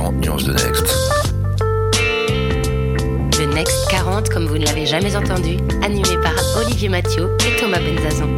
40 nuances de Next. Le Next 40, comme vous ne l'avez jamais entendu, animé par Olivier Mathieu et Thomas Benzazon.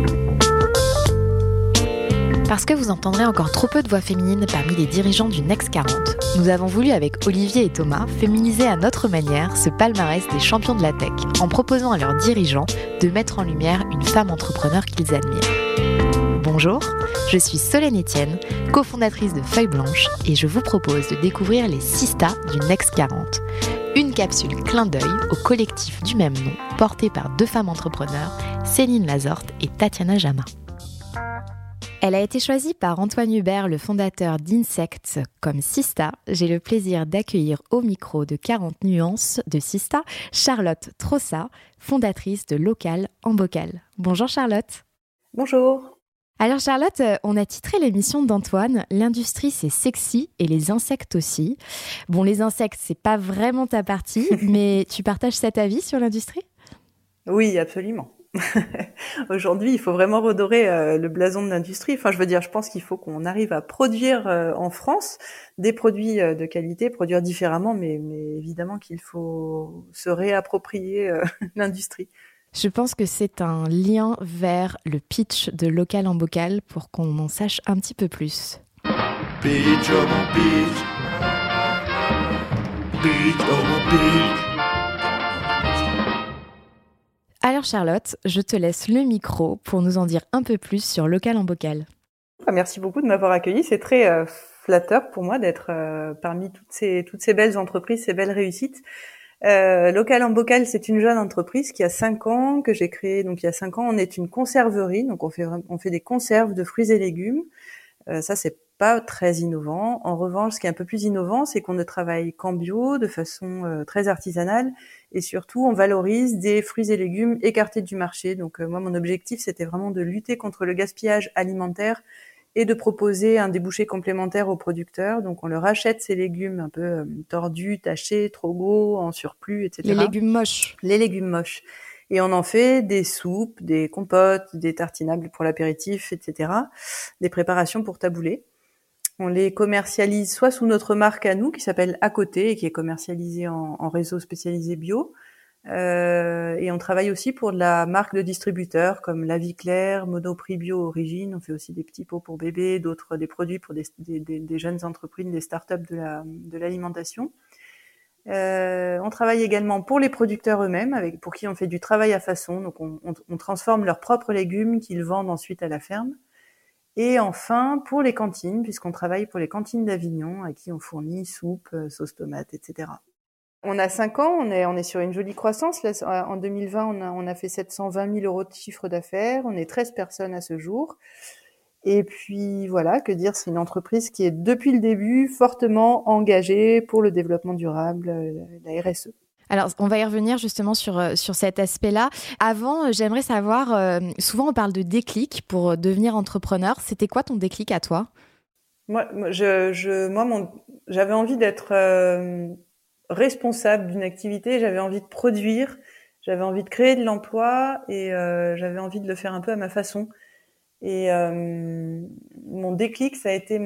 Parce que vous entendrez encore trop peu de voix féminines parmi les dirigeants du Next 40, nous avons voulu avec Olivier et Thomas féminiser à notre manière ce palmarès des champions de la tech, en proposant à leurs dirigeants de mettre en lumière une femme entrepreneur qu'ils admirent. Bonjour, je suis Solène Etienne, cofondatrice de Feuille Blanche, et je vous propose de découvrir les Sista du Next 40. Une capsule clin d'œil au collectif du même nom, porté par deux femmes entrepreneurs, Céline Lazorte et Tatiana Jama. Elle a été choisie par Antoine Hubert, le fondateur d'Insects, comme Sista. J'ai le plaisir d'accueillir au micro de 40 nuances de Sista, Charlotte Trossa, fondatrice de Local en Bocal. Bonjour Charlotte. Bonjour. Alors Charlotte, on a titré l'émission d'Antoine « L'industrie c'est sexy et les insectes aussi ». Bon, les insectes, c'est pas vraiment ta partie, mais tu partages cet avis sur l'industrie ? Oui, absolument. Aujourd'hui, il faut vraiment redorer le blason de l'industrie. Enfin, je pense qu'il faut qu'on arrive à produire en France des produits de qualité, produire différemment, mais évidemment qu'il faut se réapproprier l'industrie. Je pense que c'est un lien vers le pitch de Local en Bocal pour qu'on en sache un petit peu plus. Pitch, oh mon pitch. Pitch, oh mon pitch. Alors Charlotte, je te laisse le micro pour nous en dire un peu plus sur Local en Bocal. Merci beaucoup de m'avoir accueilli. C'est très flatteur pour moi d'être parmi toutes ces belles entreprises, ces belles réussites. Local en Bocal, c'est une jeune entreprise qui a 5 ans, que j'ai créée. Donc il y a 5 ans, on est une conserverie. Donc on fait des conserves de fruits et légumes. Ça, c'est pas très innovant. En revanche, ce qui est un peu plus innovant, c'est qu'on ne travaille qu'en bio, de façon très artisanale, et surtout, on valorise des fruits et légumes écartés du marché. Donc moi, mon objectif, c'était vraiment de lutter contre le gaspillage alimentaire et de proposer un débouché complémentaire aux producteurs. Donc on leur achète ces légumes un peu tordus, tachés, trop gros, en surplus, etc. Les légumes moches. Les légumes moches. Et on en fait des soupes, des compotes, des tartinables pour l'apéritif, etc. Des préparations pour taboulet. On les commercialise soit sous notre marque à nous, qui s'appelle À Côté, et qui est commercialisée en réseau spécialisé bio. Et on travaille aussi pour de la marque de distributeurs, comme La Vie Claire, Monoprix Bio Origine. On fait aussi des petits pots pour bébés, des produits pour des jeunes entreprises, des startups de l'alimentation. On travaille également pour les producteurs eux-mêmes, pour qui on fait du travail à façon. Donc on transforme leurs propres légumes qu'ils vendent ensuite à la ferme. Et enfin, pour les cantines, puisqu'on travaille pour les cantines d'Avignon, à qui on fournit soupe, sauce tomate, etc. On a 5 ans, on est sur une jolie croissance. Là, en 2020, on a fait 720 000 € de chiffre d'affaires. On est 13 personnes à ce jour. Et puis voilà, que dire, c'est une entreprise qui est depuis le début fortement engagée pour le développement durable, la RSE. Alors, on va y revenir justement sur cet aspect-là. Avant, j'aimerais savoir, souvent on parle de déclic pour devenir entrepreneur. C'était quoi ton déclic à toi ? Moi, j'avais envie d'être responsable d'une activité, j'avais envie de produire, j'avais envie de créer de l'emploi et j'avais envie de le faire un peu à ma façon. Et mon déclic, ça a été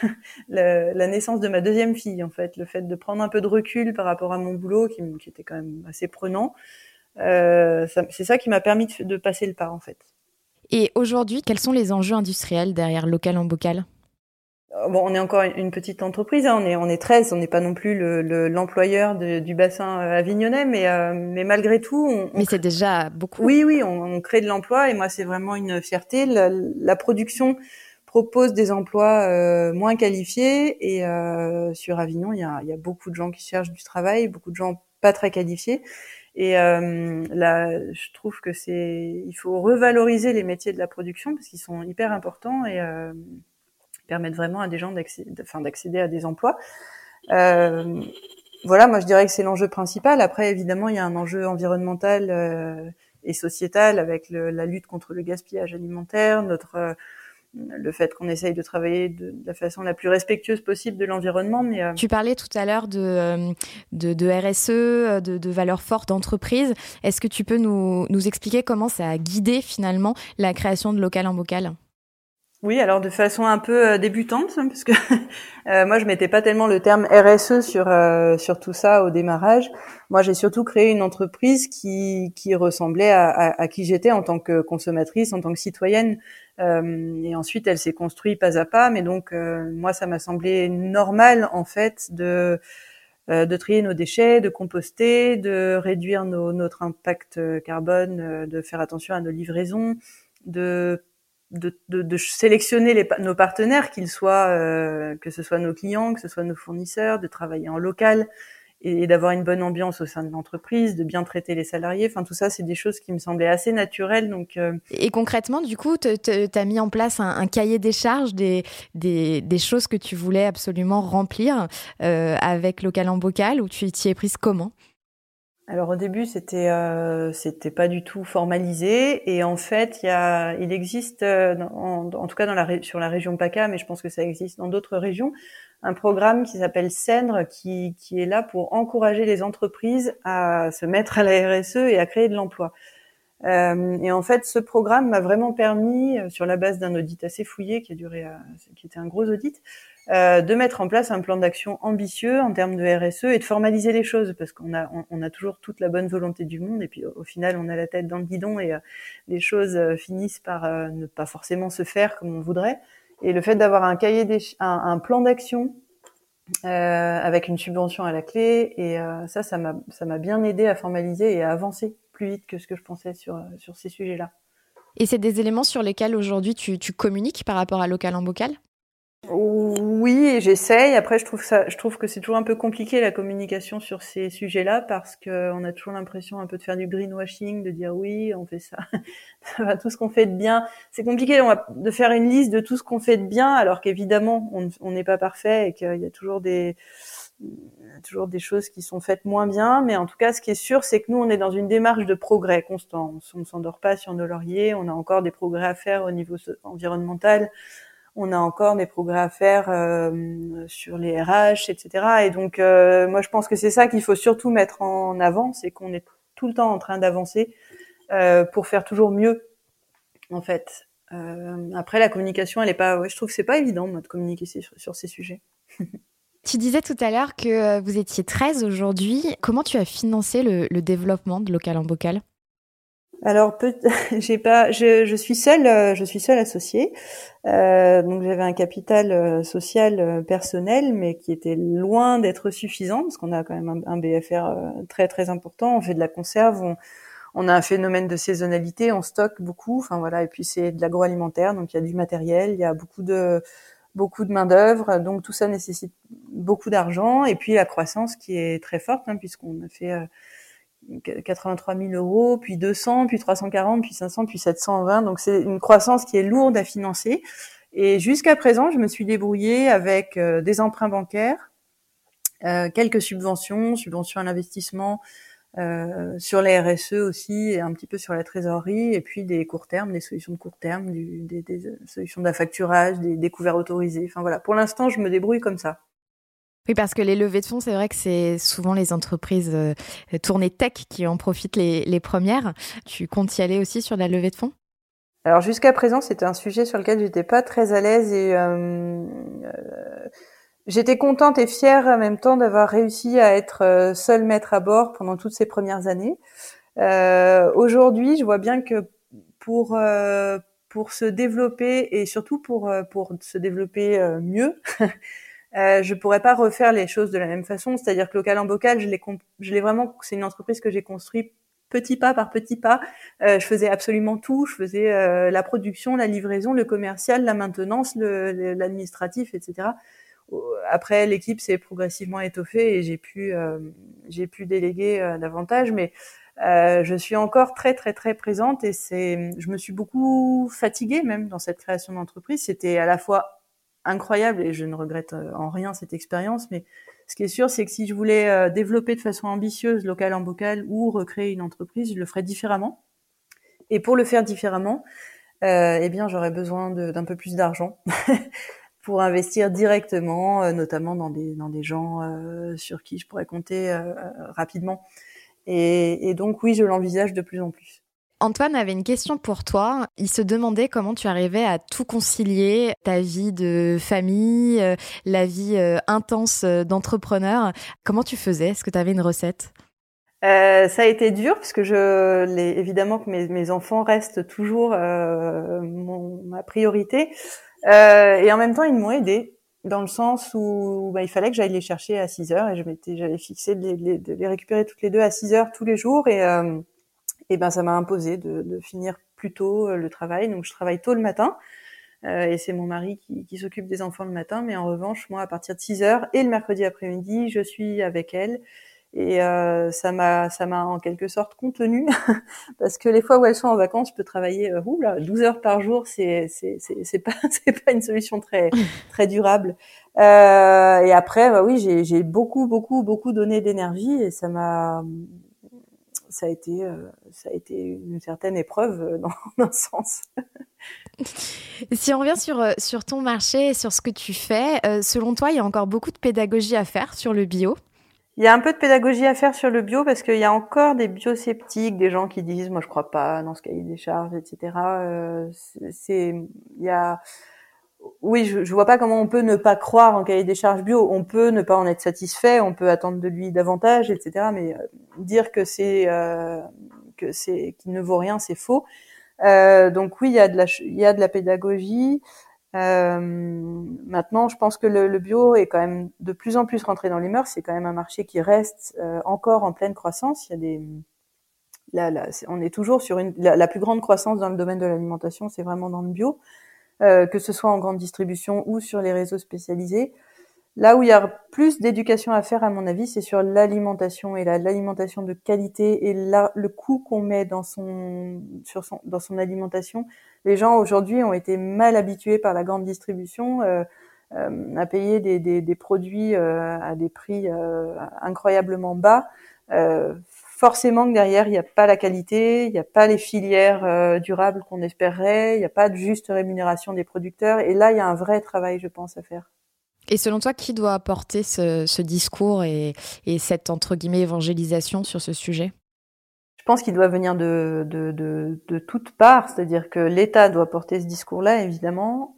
la naissance de ma deuxième fille, en fait. Le fait de prendre un peu de recul par rapport à mon boulot, qui était quand même assez prenant. C'est ça qui m'a permis de passer le pas, en fait. Et aujourd'hui, quels sont les enjeux industriels derrière Local en Bocal ? Bon, on est encore une petite entreprise, hein. On est 13, on n'est pas non plus l'employeur du bassin avignonnais, mais malgré tout, mais c'est déjà beaucoup. Oui, on crée de l'emploi et moi c'est vraiment une fierté. La production propose des emplois moins qualifiés et sur Avignon, il y a beaucoup de gens qui cherchent du travail, beaucoup de gens pas très qualifiés. Et là, je trouve que il faut revaloriser les métiers de la production parce qu'ils sont hyper importants et permettent vraiment à des gens d'accéder à des emplois. Voilà, moi je dirais que c'est l'enjeu principal. Après, évidemment, il y a un enjeu environnemental et sociétal avec la lutte contre le gaspillage alimentaire, le fait qu'on essaye de travailler de la façon la plus respectueuse possible de l'environnement. Mais Tu parlais tout à l'heure de RSE, de valeurs fortes d'entreprise. Est-ce que tu peux nous expliquer comment ça a guidé finalement la création de Local en Bocal ? Oui, alors de façon un peu débutante, hein, parce que moi je mettais pas tellement le terme RSE sur tout ça au démarrage. Moi, j'ai surtout créé une entreprise qui ressemblait à qui j'étais en tant que consommatrice, en tant que citoyenne. Et ensuite, elle s'est construite pas à pas. Mais donc, moi, ça m'a semblé normal en fait de trier nos déchets, de composter, de réduire notre impact carbone, de faire attention à nos livraisons, de sélectionner nos partenaires, qu'ils soient, que ce soit nos clients, que ce soit nos fournisseurs, de travailler en local et d'avoir une bonne ambiance au sein de l'entreprise, de bien traiter les salariés. Enfin, tout ça, c'est des choses qui me semblaient assez naturelles. Donc, Et concrètement, du coup, t'as mis en place un cahier des charges des choses que tu voulais absolument remplir avec Local en Bocal, ou tu t'y es prise comment? Alors au début, c'était pas du tout formalisé, et en fait, il existe, en tout cas sur la région PACA, mais je pense que ça existe dans d'autres régions, un programme qui s'appelle CENRE, qui est là pour encourager les entreprises à se mettre à la RSE et à créer de l'emploi. Et en fait, ce programme m'a vraiment permis, sur la base d'un audit assez fouillé qui était un gros audit, de mettre en place un plan d'action ambitieux en termes de RSE et de formaliser les choses, parce qu'on a toujours toute la bonne volonté du monde, et puis au final, on a la tête dans le guidon et les choses finissent par ne pas forcément se faire comme on voudrait. Et le fait d'avoir un plan d'action avec une subvention à la clé, et ça m'a bien aidé à formaliser et à avancer plus vite que ce que je pensais sur ces sujets-là. Et c'est des éléments sur lesquels aujourd'hui tu communiques par rapport à Local en Bocal? Oui, j'essaye. Après, je trouve que c'est toujours un peu compliqué la communication sur ces sujets-là, parce que on a toujours l'impression un peu de faire du greenwashing, de dire oui, on fait ça, enfin, tout ce qu'on fait de bien. C'est compliqué de faire une liste de tout ce qu'on fait de bien, alors qu'évidemment on n'est pas parfait et qu'il y a toujours des choses qui sont faites moins bien. Mais en tout cas, ce qui est sûr, c'est que nous, on est dans une démarche de progrès constant. On ne s'endort pas sur nos lauriers. On a encore des progrès à faire au niveau environnemental. On a encore des progrès à faire sur les RH, etc. Et donc, moi, je pense que c'est ça qu'il faut surtout mettre en avant, c'est qu'on est tout le temps en train d'avancer pour faire toujours mieux, en fait. Après, la communication, je trouve que c'est pas évident, moi, de communiquer sur ces sujets. Tu disais tout à l'heure que vous étiez 13 aujourd'hui. Comment tu as financé le développement de Local en Bocal? Alors, je suis seule associée. Donc j'avais un capital social personnel, mais qui était loin d'être suffisant, parce qu'on a quand même un BFR très très important. On fait de la conserve, on a un phénomène de saisonnalité, on stocke beaucoup. Enfin voilà, et puis c'est de l'agroalimentaire, donc il y a du matériel, il y a beaucoup de main d'œuvre, donc tout ça nécessite beaucoup d'argent. Et puis la croissance qui est très forte, hein, puisqu'on a fait 83 000 euros, puis 200, puis 340, puis 500, puis 720. Donc c'est une croissance qui est lourde à financer. Et jusqu'à présent, je me suis débrouillée avec des emprunts bancaires, quelques subventions à l'investissement, sur les RSE aussi, et un petit peu sur la trésorerie, et puis des court termes, des solutions de court terme, des solutions d'affacturage, des couverts autorisés. Enfin voilà, pour l'instant, je me débrouille comme ça. Oui, parce que les levées de fonds, c'est vrai que c'est souvent les entreprises tournées tech qui en profitent les premières. Tu comptes y aller aussi sur la levée de fonds? Alors jusqu'à présent, c'était un sujet sur lequel j'étais pas très à l'aise, et j'étais contente et fière en même temps d'avoir réussi à être seule maître à bord pendant toutes ces premières années. Aujourd'hui, je vois bien que pour se développer, et surtout pour se développer mieux, je pourrais pas refaire les choses de la même façon. C'est-à-dire que Local en Bocal, je l'ai vraiment, c'est une entreprise que j'ai construite petit pas par petit pas. Je faisais absolument tout. Je faisais la production, la livraison, le commercial, la maintenance, l'administratif, etc. Après, l'équipe s'est progressivement étoffée et j'ai pu déléguer davantage, mais je suis encore très très très présente, et je me suis beaucoup fatiguée même dans cette création d'entreprise. C'était à la fois incroyable et je ne regrette en rien cette expérience, mais ce qui est sûr, c'est que si je voulais développer de façon ambitieuse Local en Bocal ou recréer une entreprise, je le ferais différemment. Et pour le faire différemment, eh bien, j'aurais besoin d'un peu plus d'argent pour investir directement, notamment dans des gens sur qui je pourrais compter rapidement. Et donc oui, je l'envisage de plus en plus. Antoine avait une question pour toi. Il se demandait comment tu arrivais à tout concilier, ta vie de famille, la vie intense d'entrepreneur. Comment tu faisais? Est-ce que tu avais une recette? Ça a été dur parce que évidemment que mes enfants restent toujours ma priorité. Et en même temps, ils m'ont aidé dans le sens où il fallait que j'aille les chercher à 6 heures et j'avais fixé de les récupérer toutes les deux à 6 heures tous les jours et ça m'a imposé de finir plus tôt le travail. Donc je travaille tôt le matin et c'est mon mari qui s'occupe des enfants le matin, mais en revanche, moi à partir de 6 heures et le mercredi après-midi, je suis avec elle. Et ça m'a en quelque sorte contenue parce que les fois où elles sont en vacances, je peux travailler 12 heures par jour, c'est pas c'est pas une solution très durable. Et après oui, j'ai beaucoup donné d'énergie et ça a été une certaine épreuve dans un sens. Si on revient sur ton marché et sur ce que tu fais, selon toi, il y a encore beaucoup de pédagogie à faire sur le bio? Il y a un peu de pédagogie à faire sur le bio parce qu'il y a encore des biosceptiques, des gens qui disent moi je crois pas dans ce cahier des charges, etc. Oui, je vois pas comment on peut ne pas croire en cahier des charges bio. On peut ne pas en être satisfait, on peut attendre de lui davantage, etc. Mais dire que qu'il ne vaut rien, c'est faux. Donc oui, il y a de la pédagogie. Maintenant, je pense que le bio est quand même de plus en plus rentré dans les mœurs. C'est quand même un marché qui reste encore en pleine croissance. Il y a on est toujours sur la plus grande croissance dans le domaine de l'alimentation, c'est vraiment dans le bio, que ce soit en grande distribution ou sur les réseaux spécialisés. Là où il y a plus d'éducation à faire, à mon avis, c'est sur l'alimentation et l'alimentation de qualité et le coût qu'on met dans son alimentation. Les gens aujourd'hui ont été mal habitués par la grande distribution à payer des produits à des prix incroyablement bas. Forcément que derrière il n'y a pas la qualité, il n'y a pas les filières durables qu'on espérerait, il n'y a pas de juste rémunération des producteurs. Et là, il y a un vrai travail, je pense, à faire. Et selon toi, qui doit apporter ce discours et cette, entre guillemets, évangélisation sur ce sujet? Je pense qu'il doit venir de toutes parts, c'est-à-dire que l'État doit porter ce discours-là, évidemment.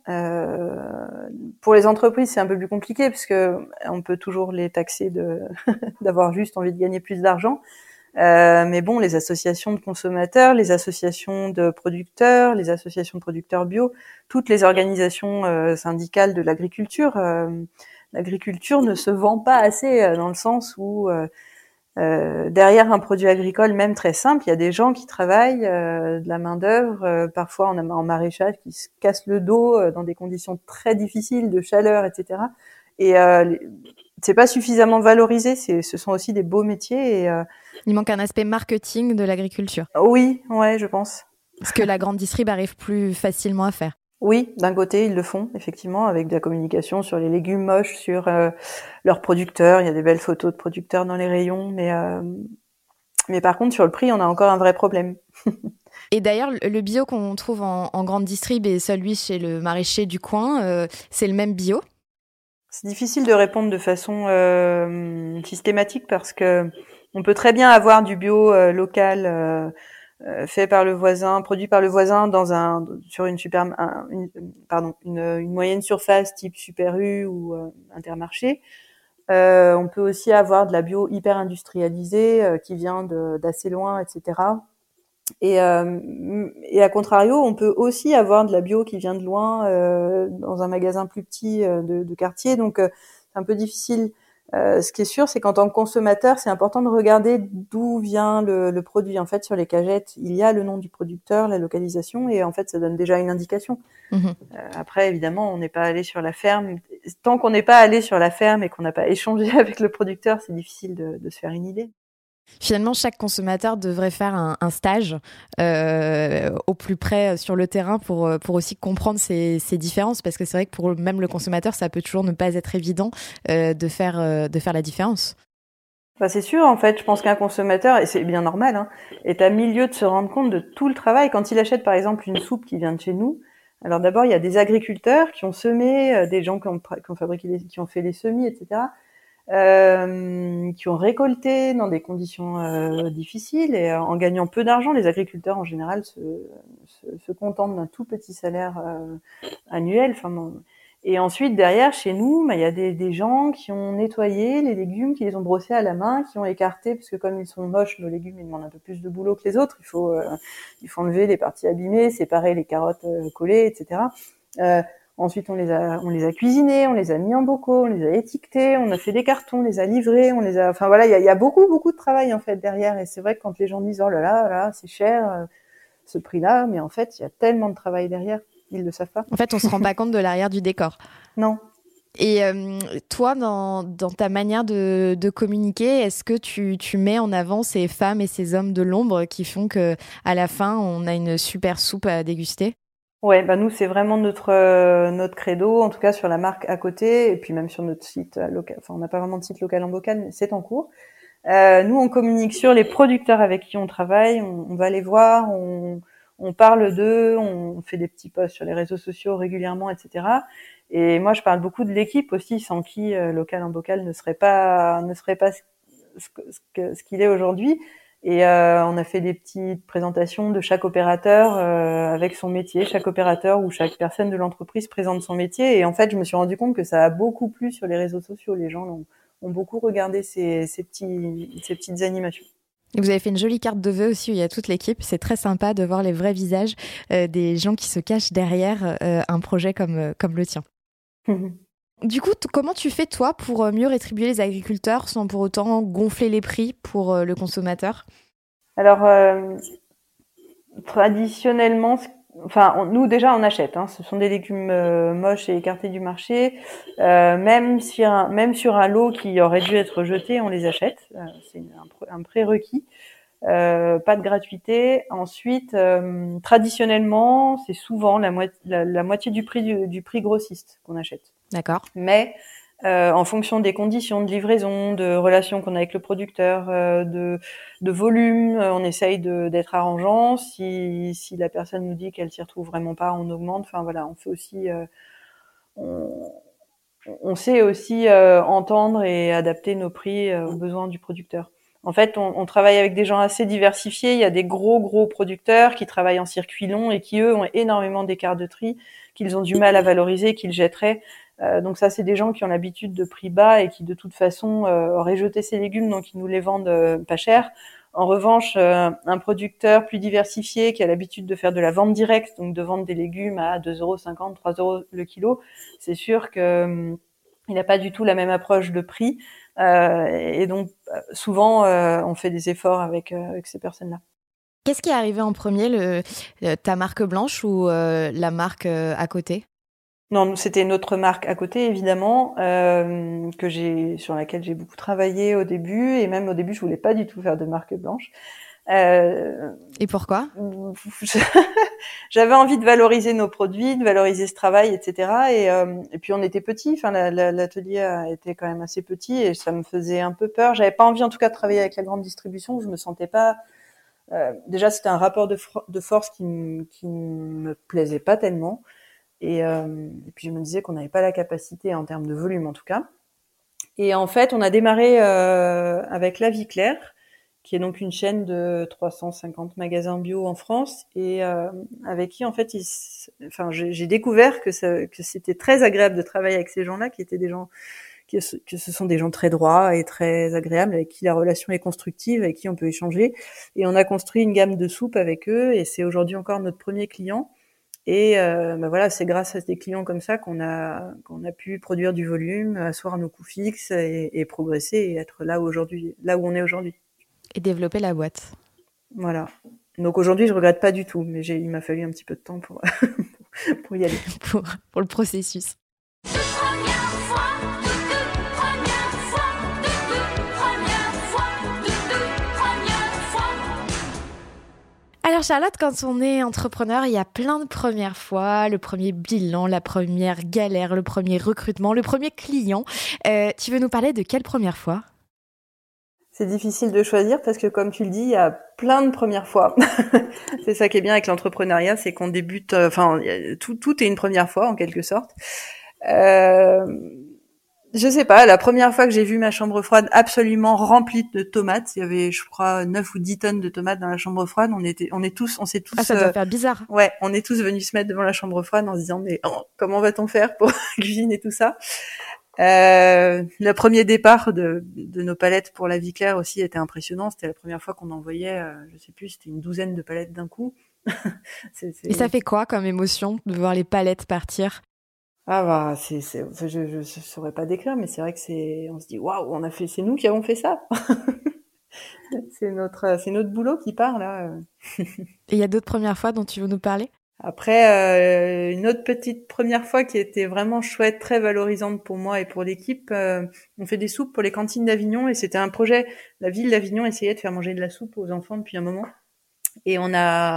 Pour les entreprises, c'est un peu plus compliqué, parce que on peut toujours les taxer d'avoir juste envie de gagner plus d'argent. Mais bon, les associations de consommateurs, les associations de producteurs, les associations de producteurs bio, toutes les organisations syndicales de l'agriculture, l'agriculture ne se vend pas assez dans le sens où derrière un produit agricole, même très simple, il y a des gens qui travaillent, de la main-d'œuvre, parfois en maraîchage, qui se cassent le dos dans des conditions très difficiles de chaleur, etc. Et c'est pas suffisamment valorisé. Ce sont aussi des beaux métiers. Et il manque un aspect marketing de l'agriculture. Oui, ouais, je pense. Ce que la grande distrib arrive plus facilement à faire. Oui, d'un côté, ils le font, effectivement, avec de la communication sur les légumes moches, sur leurs producteurs. Il y a des belles photos de producteurs dans les rayons, mais par contre, sur le prix, on a encore un vrai problème. Et d'ailleurs, le bio qu'on trouve en grande distrib et celui chez le maraîcher du coin, c'est le même bio? C'est difficile de répondre de façon systématique parce que on peut très bien avoir du bio local fait par le voisin, produit par le voisin sur une moyenne surface type Super U ou Intermarché. On peut aussi avoir de la bio hyper industrialisée qui vient d'assez loin, etc. Et à contrario, on peut aussi avoir de la bio qui vient de loin dans un magasin plus petit de quartier. Donc c'est un peu difficile. Ce qui est sûr, c'est qu'en tant que consommateur, c'est important de regarder d'où vient le produit. En fait, sur les cagettes, il y a le nom du producteur, la localisation, et en fait, ça donne déjà une indication. Mmh. Après, évidemment, on n'est pas allé sur la ferme. Tant qu'on n'est pas allé sur la ferme et qu'on n'a pas échangé avec le producteur, c'est difficile de se faire une idée. Finalement, chaque consommateur devrait faire un stage au plus près sur le terrain pour aussi comprendre ces différences, parce que c'est vrai que pour même le consommateur, ça peut toujours ne pas être évident de faire la différence. Bah c'est sûr, en fait, je pense qu'un consommateur, et c'est bien normal, hein, est à milieu de se rendre compte de tout le travail. Quand il achète, par exemple, une soupe qui vient de chez nous, alors d'abord, il y a des agriculteurs qui ont semé, des gens qui ont fabriqué qui ont fait les semis, etc. qui ont récolté dans des conditions difficiles et en gagnant peu d'argent. Les agriculteurs en général se contentent d'un tout petit salaire annuel. Enfin, bon. Et ensuite derrière, chez nous, il y a des gens qui ont nettoyé les légumes, qui les ont brossés à la main, qui ont écarté, parce que comme ils sont moches, nos légumes, ils demandent un peu plus de boulot que les autres. Il faut enlever les parties abîmées, séparer les carottes collées, etc. Ensuite, on les a cuisinés, on les a mis en bocaux, on les a étiquetés, on a fait des cartons, on les a livrés, enfin voilà, il y a beaucoup de travail en fait derrière. Et c'est vrai que quand les gens disent oh là, c'est cher ce prix-là, mais en fait, il y a tellement de travail derrière, ils le savent pas. En fait, on se rend pas compte de l'arrière du décor. Non. Et toi, dans ta manière de communiquer, est-ce que tu mets en avant ces femmes et ces hommes de l'ombre qui font que à la fin, on a une super soupe à déguster? Ouais, nous c'est vraiment notre credo, en tout cas sur la marque à côté, et puis même sur notre site local. Enfin, on n'a pas vraiment de site local en bocal, mais c'est en cours. Nous, on communique sur les producteurs avec qui on travaille, on va les voir, on parle d'eux, on fait des petits posts sur les réseaux sociaux régulièrement, etc. Et moi, je parle beaucoup de l'équipe aussi, sans qui local en bocal ne serait pas ce qu'il est aujourd'hui. Et on a fait des petites présentations de chaque opérateur avec son métier, chaque opérateur ou chaque personne de l'entreprise présente son métier. Et en fait, je me suis rendu compte que ça a beaucoup plu sur les réseaux sociaux. Les gens ont beaucoup regardé ces petites animations. Et vous avez fait une jolie carte de vœux aussi où il y a toute l'équipe. C'est très sympa de voir les vrais visages des gens qui se cachent derrière un projet comme le tien. Du coup, comment tu fais, toi, pour mieux rétribuer les agriculteurs sans pour autant gonfler les prix pour le consommateur? Alors, traditionnellement, nous, déjà, on achète. Ce sont des légumes moches et écartés du marché. Même sur un lot qui aurait dû être jeté, on les achète. C'est un prérequis. Pas de gratuité. Ensuite, traditionnellement, c'est souvent la moitié du prix grossiste qu'on achète. D'accord. Mais en fonction des conditions de livraison, de relations qu'on a avec le producteur, de volume, on essaye d'être arrangeant. Si la personne nous dit qu'elle s'y retrouve vraiment pas, on augmente. Enfin voilà, on fait aussi, on sait aussi entendre et adapter nos prix aux besoins du producteur. En fait, on travaille avec des gens assez diversifiés. Il y a des gros producteurs qui travaillent en circuit long et qui, eux, ont énormément d'écarts de tri qu'ils ont du mal à valoriser, qu'ils jetteraient. Donc ça, c'est des gens qui ont l'habitude de prix bas et qui, de toute façon, auraient jeté ces légumes, donc ils nous les vendent pas cher. En revanche, un producteur plus diversifié qui a l'habitude de faire de la vente directe, donc de vendre des légumes à 2,50 €, 3 € le kilo, c'est sûr que il n'a pas du tout la même approche de prix. Et donc, souvent, on fait des efforts avec ces personnes-là. Qu'est-ce qui est arrivé en premier, ta marque blanche ou la marque à côté? Non, c'était notre marque à côté, évidemment, sur laquelle j'ai beaucoup travaillé au début. Et même au début, je voulais pas du tout faire de marque blanche. Et pourquoi? J'avais envie de valoriser nos produits, de valoriser ce travail, etc. Et puis on était petits. Enfin, l'atelier était quand même assez petit et ça me faisait un peu peur. J'avais pas envie, en tout cas, de travailler avec la grande distribution. Je me sentais pas. Déjà, c'était un rapport de force qui me plaisait pas tellement. Et puis je me disais qu'on n'avait pas la capacité en termes de volume, en tout cas. Et en fait, on a démarré avec La Vie Claire, qui est donc une chaîne de 350 magasins bio en France, et avec qui, en fait, j'ai découvert que c'était très agréable de travailler avec ces gens-là, qui étaient des gens, que ce sont des gens très droits et très agréables, avec qui la relation est constructive, avec qui on peut échanger. Et on a construit une gamme de soupes avec eux, et c'est aujourd'hui encore notre premier client. Et voilà, c'est grâce à des clients comme ça qu'on a pu produire du volume, asseoir nos coûts fixes et progresser et être là où on est aujourd'hui. Et développer la boîte. Voilà. Donc aujourd'hui, je regrette pas du tout, mais il m'a fallu un petit peu de temps pour y aller. pour le processus. Alors Charlotte, quand on est entrepreneur, il y a plein de premières fois, le premier bilan, la première galère, le premier recrutement, le premier client. Tu veux nous parler de quelle première fois ? C'est difficile de choisir parce que, comme tu le dis, il y a plein de premières fois. C'est ça qui est bien avec l'entrepreneuriat, c'est qu'on débute, tout est une première fois en quelque sorte. Je sais pas, la première fois que j'ai vu ma chambre froide absolument remplie de tomates, il y avait, je crois, 9 ou 10 tonnes de tomates dans la chambre froide. On s'est tous, Ah, ça doit faire bizarre. ouais, on est tous venus se mettre devant la chambre froide en se disant, mais comment va-t-on faire pour cuisiner tout ça? Le premier départ de nos palettes pour la vie claire aussi était impressionnant. C'était la première fois qu'on envoyait, je sais plus, c'était une douzaine de palettes d'un coup. Et ça fait quoi comme émotion de voir les palettes partir? Ah bah je saurais pas décrire, mais c'est vrai que on se dit waouh, c'est nous qui avons fait ça. C'est notre boulot qui part là. Et il y a d'autres premières fois dont tu veux nous parler? Après, une autre petite première fois qui était vraiment chouette, très valorisante pour moi et pour l'équipe, on fait des soupes pour les cantines d'Avignon et c'était un projet. La ville d'Avignon essayait de faire manger de la soupe aux enfants depuis un moment. Et on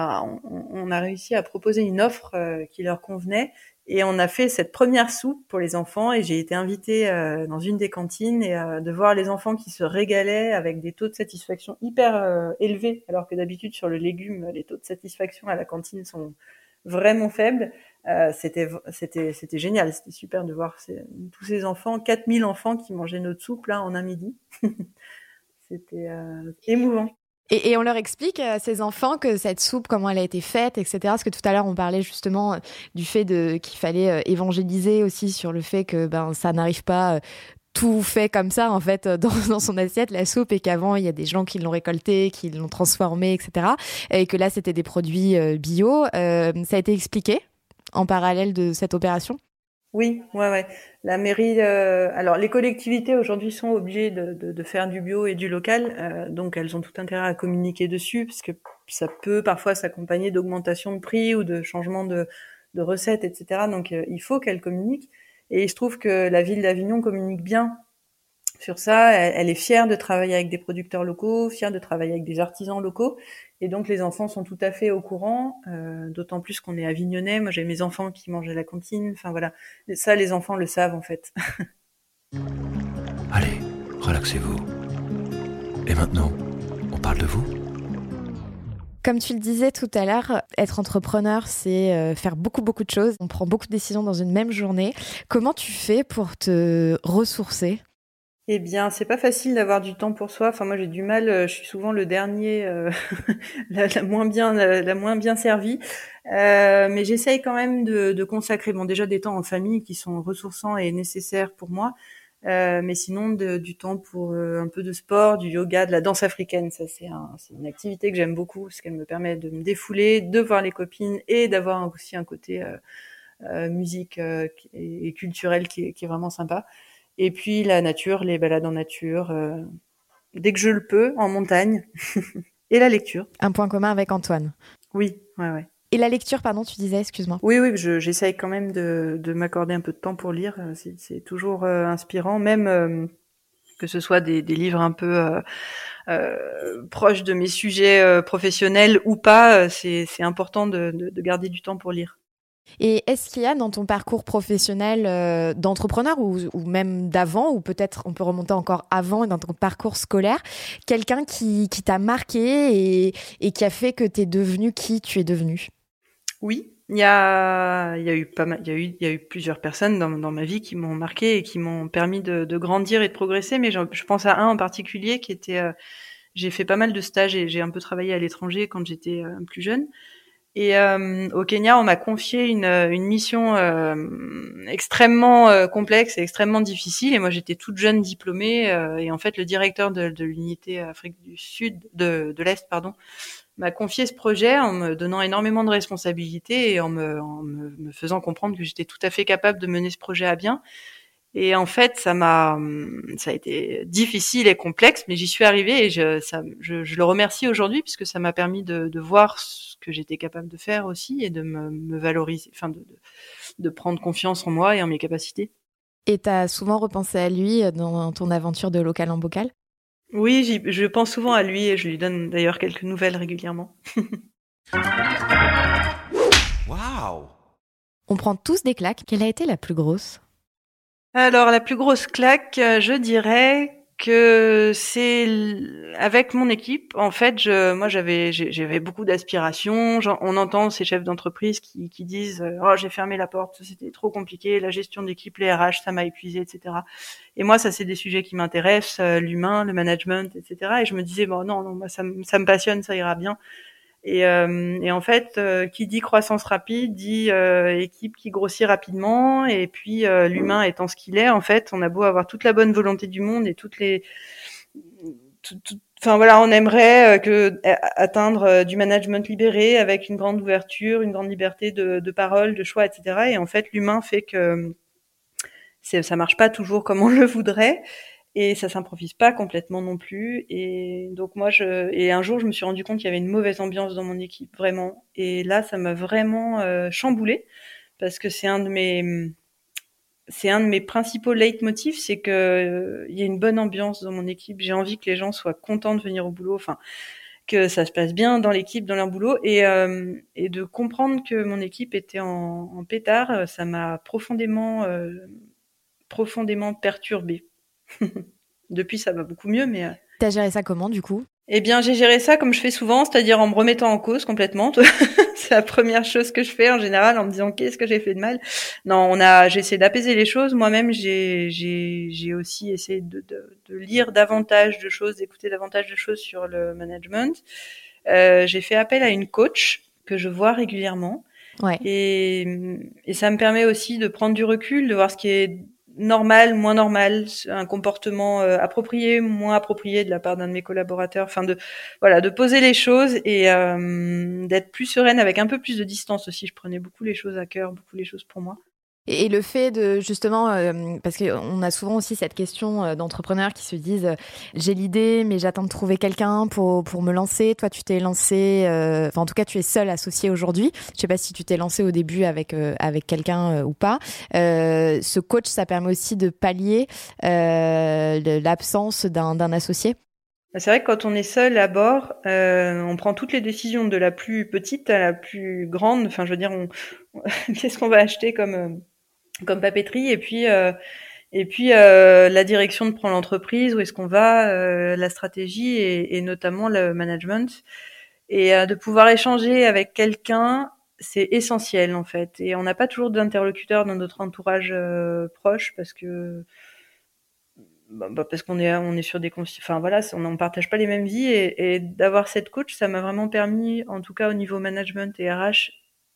a réussi à proposer une offre qui leur convenait. Et on a fait cette première soupe pour les enfants et j'ai été invitée dans une des cantines et de voir les enfants qui se régalaient avec des taux de satisfaction hyper élevés, alors que d'habitude sur le légume, les taux de satisfaction à la cantine sont vraiment faibles. C'était génial, c'était super de voir tous ces enfants, 4000 enfants qui mangeaient notre soupe là en un midi. C'était émouvant. Et on leur explique à ces enfants que cette soupe, comment elle a été faite, etc. Parce que tout à l'heure, on parlait justement du fait qu'il fallait évangéliser aussi sur le fait que ça n'arrive pas tout fait comme ça, en fait, dans son assiette, la soupe, et qu'avant, il y a des gens qui l'ont récoltée, qui l'ont transformée, etc. Et que là, c'était des produits bio. Ça a été expliqué en parallèle de cette opération? Oui, ouais. La mairie, alors les collectivités aujourd'hui sont obligées de faire du bio et du local, donc elles ont tout intérêt à communiquer dessus parce que ça peut parfois s'accompagner d'augmentation de prix ou de changement de recettes, etc. Donc il faut qu'elles communiquent. Et je trouve que la ville d'Avignon communique bien sur ça. Elle est fière de travailler avec des producteurs locaux, fière de travailler avec des artisans locaux. Et donc les enfants sont tout à fait au courant, d'autant plus qu'on est avignonnais. Moi j'ai mes enfants qui mangent à la cantine, enfin voilà. Ça les enfants le savent en fait. Allez, relaxez-vous. Et maintenant, on parle de vous ? Comme tu le disais tout à l'heure, être entrepreneur, c'est faire beaucoup de choses. On prend beaucoup de décisions dans une même journée. Comment tu fais pour te ressourcer ? Eh bien, c'est pas facile d'avoir du temps pour soi. Enfin, moi, j'ai du mal. Je suis souvent le dernier, la moins bien servie. Mais j'essaye quand même de consacrer, bon, déjà des temps en famille qui sont ressourçants et nécessaires pour moi. Mais sinon, du temps pour un peu de sport, du yoga, de la danse africaine. Ça, c'est une activité que j'aime beaucoup parce qu'elle me permet de me défouler, de voir les copines et d'avoir aussi un côté musique et culturel qui est vraiment sympa. Et puis la nature, les balades en nature, dès que je le peux, en montagne. Et la lecture. Un point commun avec Antoine. Oui, ouais. Et la lecture, pardon, tu disais, excuse-moi. Oui, j'essaye quand même de m'accorder un peu de temps pour lire. C'est toujours inspirant, même que ce soit des livres un peu proches de mes sujets professionnels ou pas. C'est important de garder du temps pour lire. Et est-ce qu'il y a dans ton parcours professionnel d'entrepreneur ou même d'avant, ou peut-être on peut remonter encore avant dans ton parcours scolaire, quelqu'un qui t'a marqué et qui a fait que tu es devenu qui tu es devenu ? Oui, il y a eu plusieurs personnes dans ma vie qui m'ont marqué et qui m'ont permis de grandir et de progresser, mais je pense à un en particulier qui était j'ai fait pas mal de stages et j'ai un peu travaillé à l'étranger quand j'étais plus jeune. Et au Kenya, on m'a confié une mission extrêmement complexe et extrêmement difficile. Et moi, j'étais toute jeune diplômée. Et en fait, le directeur de l'unité Afrique du Sud, de l'Est, pardon, m'a confié ce projet en me donnant énormément de responsabilités et en me faisant comprendre que j'étais tout à fait capable de mener ce projet à bien. Et en fait, ça a été difficile et complexe, mais j'y suis arrivée et je le remercie aujourd'hui puisque ça m'a permis de voir ce que j'étais capable de faire aussi et de me valoriser, enfin de prendre confiance en moi et en mes capacités. Et t'as souvent repensé à lui dans ton aventure de local en bocal ? Oui, je pense souvent à lui et je lui donne d'ailleurs quelques nouvelles régulièrement. Waouh ! On prend tous des claques. Quelle a été la plus grosse ? Alors, la plus grosse claque, je dirais que avec mon équipe, en fait, j'avais beaucoup d'aspirations. On entend ces chefs d'entreprise qui disent oh, j'ai fermé la porte, c'était trop compliqué, la gestion d'équipe, les RH, ça m'a épuisé, etc. Et moi, ça c'est des sujets qui m'intéressent, l'humain, le management, etc. Et je me disais bon non, moi ça me passionne, ça ira bien. Et en fait, qui dit croissance rapide dit équipe qui grossit rapidement. Et puis l'humain étant ce qu'il est, en fait, on a beau avoir toute la bonne volonté du monde et enfin voilà, on aimerait atteindre du management libéré avec une grande ouverture, une grande liberté de parole, de choix, etc. Et en fait, l'humain fait que ça marche pas toujours comme on le voudrait. Et ça s'improvise pas complètement non plus. Et donc et un jour, je me suis rendu compte qu'il y avait une mauvaise ambiance dans mon équipe, vraiment. Et là, ça m'a vraiment chamboulée parce que c'est un de mes principaux leitmotifs, c'est que il y a une bonne ambiance dans mon équipe. J'ai envie que les gens soient contents de venir au boulot, enfin que ça se passe bien dans l'équipe, dans leur boulot, et de comprendre que mon équipe était en pétard, ça m'a profondément perturbée. Depuis, ça va beaucoup mieux, mais... T'as géré ça comment, du coup ? Eh bien, j'ai géré ça comme je fais souvent, c'est-à-dire en me remettant en cause complètement. C'est la première chose que je fais en général, en me disant qu'est-ce que j'ai fait de mal. Non, j'ai essayé d'apaiser les choses. Moi-même, j'ai aussi essayé de lire davantage de choses, d'écouter davantage de choses sur le management. J'ai fait appel à une coach que je vois régulièrement. Ouais. Et ça me permet aussi de prendre du recul, de voir ce qui est normal, moins normal, un comportement approprié, moins approprié de la part d'un de mes collaborateurs, enfin de poser les choses et d'être plus sereine avec un peu plus de distance aussi. Je prenais beaucoup les choses à cœur, beaucoup les choses pour moi. Et le fait de, justement, parce qu'on a souvent aussi cette question d'entrepreneurs qui se disent j'ai l'idée, mais j'attends de trouver quelqu'un pour me lancer. Toi, tu t'es lancé, en tout cas, tu es seule associée aujourd'hui. Je sais pas si tu t'es lancé au début avec quelqu'un ou pas. Ce coach, ça permet aussi de pallier l'absence d'un associé. C'est vrai que quand on est seul à bord, on prend toutes les décisions de la plus petite à la plus grande. Enfin, je veux dire, qu'est-ce qu'on va acheter comme papeterie, et puis la direction de prendre l'entreprise, où est-ce qu'on va, la stratégie et notamment le management, et de pouvoir échanger avec quelqu'un, c'est essentiel en fait. Et on n'a pas toujours d'interlocuteur dans notre entourage proche parce qu'on est sur des enfin voilà, on partage pas les mêmes vies, et d'avoir cette coach, ça m'a vraiment permis, en tout cas au niveau management et RH,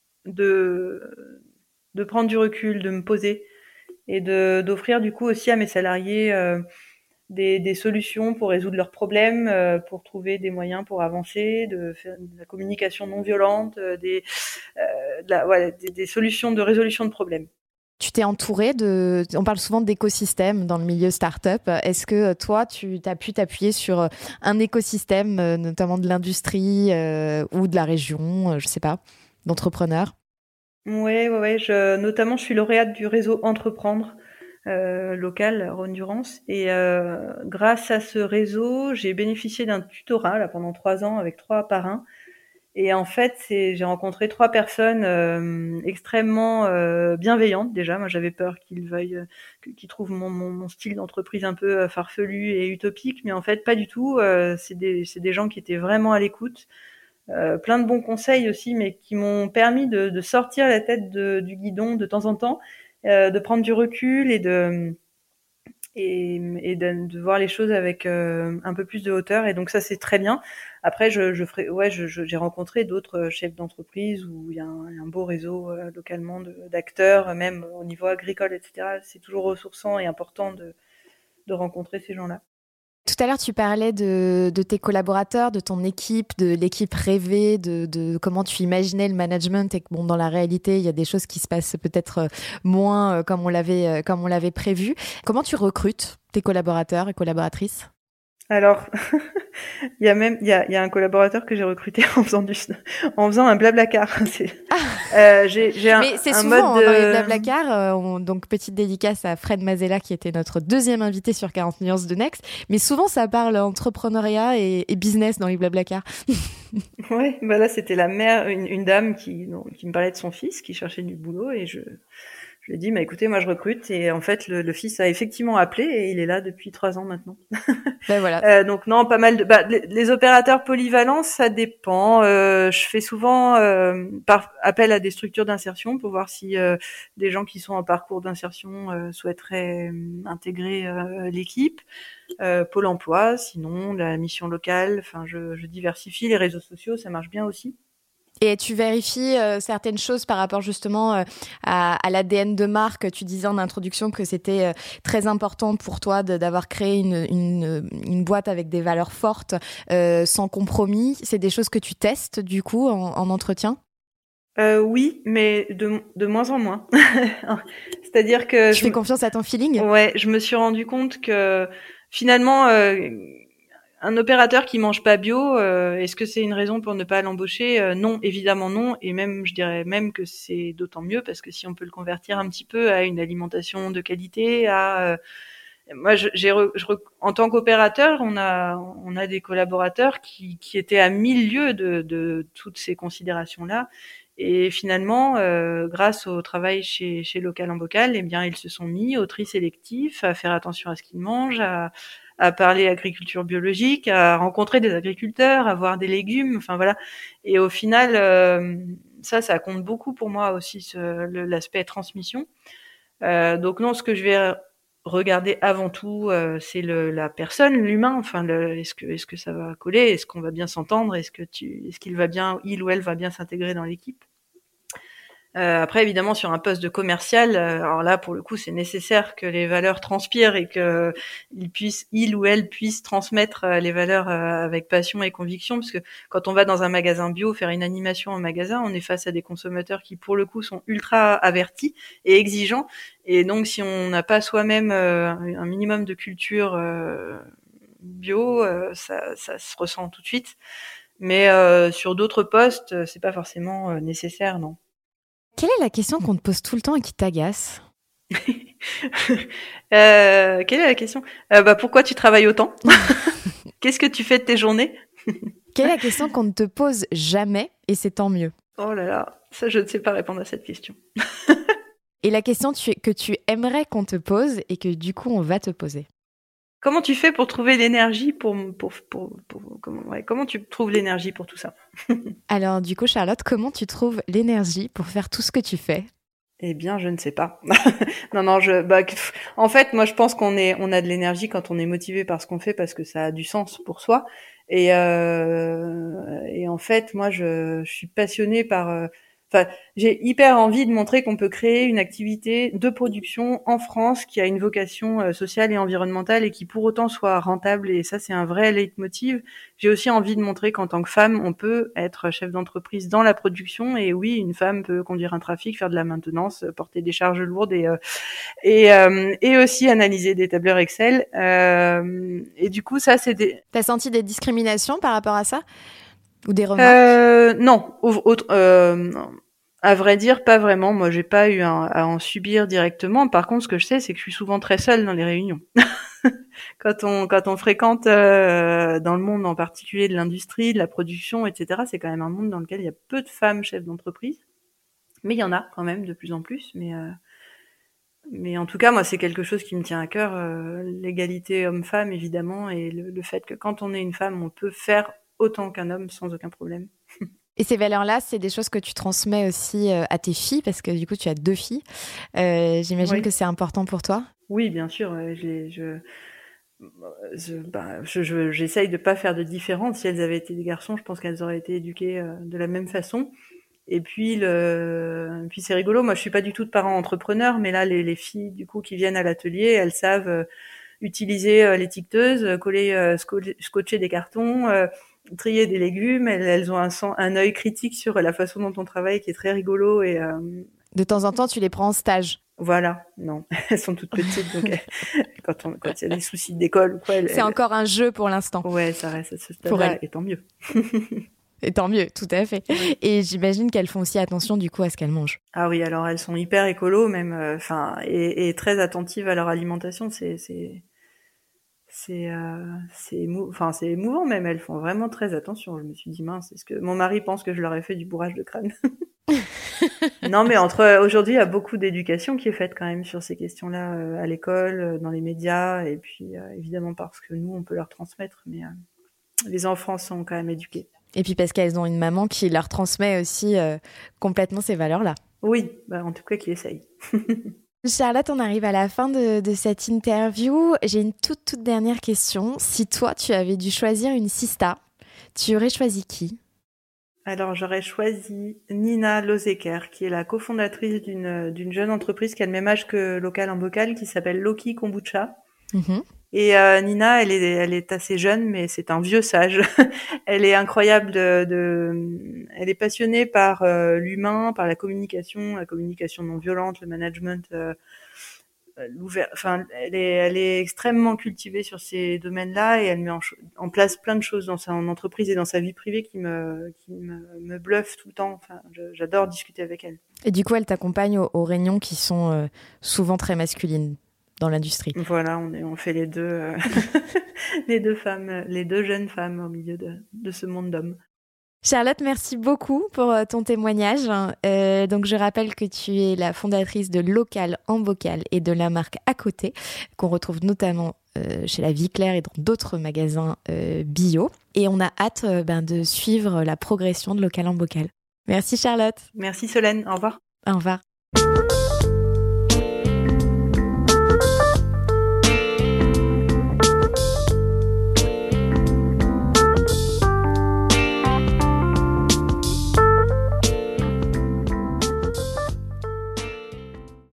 de prendre du recul, de me poser et d'offrir du coup aussi à mes salariés des solutions pour résoudre leurs problèmes, pour trouver des moyens pour avancer, de faire de la communication non violente, des solutions de résolution de problèmes. Tu t'es entouré on parle souvent d'écosystème dans le milieu startup. Est-ce que toi, tu as pu t'appuyer sur un écosystème, notamment de l'industrie ou de la région, je sais pas, d'entrepreneurs? Ouais. Notamment, je suis lauréate du réseau Entreprendre local, Rhône Durance. Et grâce à ce réseau, j'ai bénéficié d'un tutorat là, pendant 3 ans avec 3 parrains. Et en fait, j'ai rencontré 3 personnes extrêmement bienveillantes déjà. Moi, j'avais peur qu'ils trouvent mon style d'entreprise un peu farfelu et utopique, mais en fait, pas du tout. C'est des gens qui étaient vraiment à l'écoute. Plein de bons conseils aussi, mais qui m'ont permis de sortir la tête du guidon de temps en temps, de prendre du recul et de voir les choses avec un peu plus de hauteur. Et donc ça, c'est très bien. Après, j'ai rencontré d'autres chefs d'entreprise où il y a un beau réseau localement d'acteurs, même au niveau agricole, etc. C'est toujours ressourçant et important de rencontrer ces gens-là. Tout à l'heure, tu parlais de tes collaborateurs, de ton équipe, de l'équipe rêvée, de comment tu imaginais le management, et que dans la réalité, il y a des choses qui se passent peut-être moins comme on l'avait prévu. Comment tu recrutes tes collaborateurs et collaboratrices ? Alors, il y a un collaborateur que j'ai recruté en faisant un Blablacar. Mais c'est souvent dans les Blablacar, donc petite dédicace à Fred Mazella qui était notre deuxième invité sur 40 nuances de Next. Mais souvent ça parle entrepreneuriat et business dans les Blablacar. Ouais, là c'était la mère, une dame qui me parlait de son fils qui cherchait du boulot, et Je lui ai dit, mais écoutez, moi je recrute. Et en fait, le fils a effectivement appelé et il est là depuis 3 ans maintenant. Ben voilà. Donc non, pas mal de. Les opérateurs polyvalents, ça dépend. Je fais souvent par appel à des structures d'insertion pour voir si des gens qui sont en parcours d'insertion souhaiteraient intégrer l'équipe. Pôle emploi, sinon la mission locale. Enfin, je diversifie. Les réseaux sociaux, ça marche bien aussi. Et tu vérifies certaines choses par rapport justement à l'ADN de marque. Tu disais en introduction que c'était très important pour toi d'avoir créé une boîte avec des valeurs fortes, sans compromis. C'est des choses que tu testes du coup en entretien? Oui, mais de moins en moins. C'est-à-dire que Tu fais confiance à ton feeling? ouais, je me suis rendu compte que finalement, un opérateur qui mange pas bio, est-ce que c'est une raison pour ne pas l'embaucher? Non, évidemment non. Et même, je dirais même que c'est d'autant mieux parce que si on peut le convertir un petit peu à une alimentation de qualité, moi, en tant qu'opérateur, on a des collaborateurs qui étaient à 1000 lieues de toutes ces considérations-là. Et finalement, grâce au travail chez Local en Bocal, eh bien, ils se sont mis au tri sélectif, à faire attention à ce qu'ils mangent, à parler agriculture biologique, à rencontrer des agriculteurs, à voir des légumes, enfin voilà. Et au final, ça compte beaucoup pour moi aussi, l'aspect transmission. Donc non, ce que je vais regarder avant tout, c'est la personne, l'humain. Enfin, est-ce que ça va coller? Est-ce qu'on va bien s'entendre? Est-ce qu'il va bien, il ou elle va bien s'intégrer dans l'équipe? Après, évidemment, sur un poste de commercial, alors là, pour le coup, c'est nécessaire que les valeurs transpirent et que il ou elle puisse transmettre les valeurs avec passion et conviction, parce que quand on va dans un magasin bio faire une animation en magasin, on est face à des consommateurs qui, pour le coup, sont ultra avertis et exigeants. Et donc, si on n'a pas soi-même un minimum de culture bio, ça se ressent tout de suite. Mais sur d'autres postes, c'est pas forcément nécessaire, non. Quelle est la question qu'on te pose tout le temps et qui t'agace? Quelle est la question? Pourquoi tu travailles autant? Qu'est-ce que tu fais de tes journées? Quelle est la question qu'on ne te pose jamais et c'est tant mieux? Oh là là, ça je ne sais pas répondre à cette question. Et la question que tu aimerais qu'on te pose et que du coup on va te poser? Comment tu fais pour trouver l'énergie comment tu trouves l'énergie pour tout ça? Alors du coup Charlotte, comment tu trouves l'énergie pour faire tout ce que tu fais? Eh bien, je ne sais pas. Non, en fait, moi, je pense on a de l'énergie quand on est motivé par ce qu'on fait parce que ça a du sens pour soi. Et en fait, moi, je suis passionnée enfin, j'ai hyper envie de montrer qu'on peut créer une activité de production en France qui a une vocation sociale et environnementale et qui pour autant soit rentable. Et ça, c'est un vrai leitmotiv. J'ai aussi envie de montrer qu'en tant que femme, on peut être chef d'entreprise dans la production. Et oui, une femme peut conduire un trafic, faire de la maintenance, porter des charges lourdes et aussi analyser des tableurs Excel. Et du coup, ça, c'est des... T'as senti des discriminations par rapport à ça? Ou des remarques? Non, à vrai dire, pas vraiment. Moi, j'ai pas eu à en subir directement. Par contre, ce que je sais, c'est que je suis souvent très seule dans les réunions. Quand on fréquente dans le monde en particulier de l'industrie, de la production, etc., c'est quand même un monde dans lequel il y a peu de femmes chefs d'entreprise. Mais il y en a quand même de plus en plus. Mais en tout cas, moi, c'est quelque chose qui me tient à cœur, l'égalité homme-femme, évidemment, et le fait que quand on est une femme, on peut faire autant qu'un homme sans aucun problème. Et ces valeurs-là, c'est des choses que tu transmets aussi à tes filles, parce que du coup, tu as 2 filles. J'imagine que c'est important pour toi? Oui, bien sûr. J'essaye de pas faire de différence. Si elles avaient été des garçons, je pense qu'elles auraient été éduquées de la même façon. Et puis c'est rigolo. Moi, je suis pas du tout de parents entrepreneurs, mais là, les filles du coup qui viennent à l'atelier, elles savent utiliser l'étiqueteuse, scotcher des cartons, trier des légumes. Elles ont un œil critique sur la façon dont on travaille, qui est très rigolo. Et de temps en temps, tu les prends en stage? Voilà, non, elles sont toutes petites, donc quand il y a des soucis d'école ou quoi, c'est encore un jeu pour l'instant. Ouais, ça reste à ce stade-là, et tant mieux. Et tant mieux, tout à fait. Oui. Et j'imagine qu'elles font aussi attention du coup à ce qu'elles mangent. Ah oui, alors elles sont hyper écolo même, et très attentives à leur alimentation. C'est émouvant même. Elles font vraiment très attention. Je me suis dit mince, est-ce que mon mari pense que je leur ai fait du bourrage de crâne? Non, mais aujourd'hui, il y a beaucoup d'éducation qui est faite quand même sur ces questions-là à l'école, dans les médias, et puis évidemment parce que nous, on peut leur transmettre, mais les enfants sont quand même éduqués. Et puis parce qu'elles ont une maman qui leur transmet aussi complètement ces valeurs-là. Oui, en tout cas, qui essaye. Charlotte, on arrive à la fin de cette interview. J'ai une toute dernière question. Si toi, tu avais dû choisir une sista, tu aurais choisi qui ? Alors, j'aurais choisi Nina Lozeker, qui est la cofondatrice d'une jeune entreprise qui a le même âge que Local en Bocal, qui s'appelle Loki Kombucha. Mm-hmm. Et Nina, elle est assez jeune, mais c'est un vieux sage. Elle est incroyable elle est passionnée par l'humain, par la communication non violente, le management, elle est extrêmement cultivée sur ces domaines-là et elle met en place plein de choses dans son entreprise et dans sa vie privée qui me bluffe tout le temps. Enfin, j'adore discuter avec elle. Et du coup, elle t'accompagne aux réunions qui sont souvent très masculines dans l'industrie. Voilà, on fait les deux, les deux jeunes femmes au milieu de ce monde d'hommes. Charlotte, merci beaucoup pour ton témoignage. Donc, je rappelle que tu es la fondatrice de Local en Bocal et de la marque À Côté, qu'on retrouve notamment chez La Vie Claire et dans d'autres magasins bio. Et on a hâte de suivre la progression de Local en Bocal. Merci Charlotte. Merci Solène, au revoir. Au revoir.